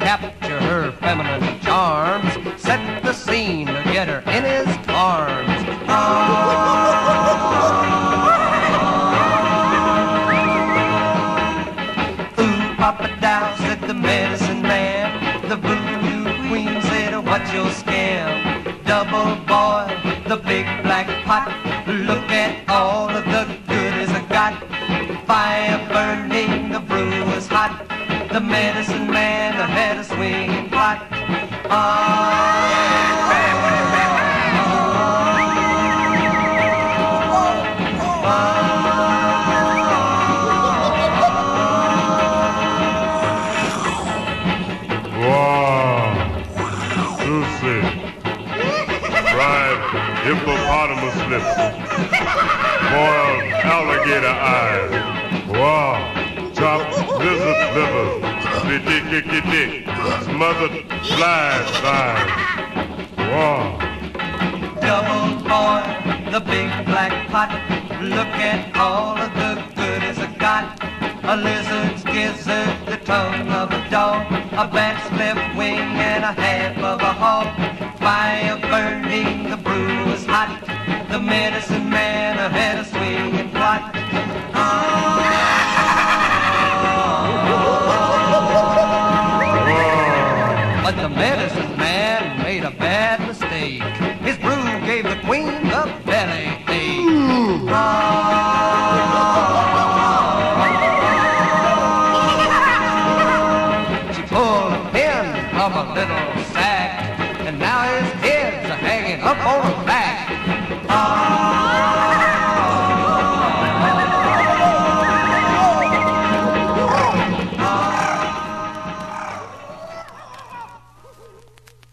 capture her feminine charms, set the scene to get her in his arms. Ooh, Papa Dow, said the medicine man. The voodoo queen said, what's your scam? Double boil the big black pot. Look at all of the goodies I got. Fire burning, the brew was hot. The medicine man had a swinging plot. Hippopotamus lips, boiled alligator eyes, wow, chopped lizard livers, dick, smothered fly thighs, wow. Double boil the big black pot. Look at all of the goodies I got. A lizard's gizzard, the tongue of a dog, a bat's left wing and a half of a hog. Fire burning, the brew was hot. The medicine man had a swinging plot. But the medicine man made a bad mistake. His brew gave the queen a belly ache. She pulled a pin from a little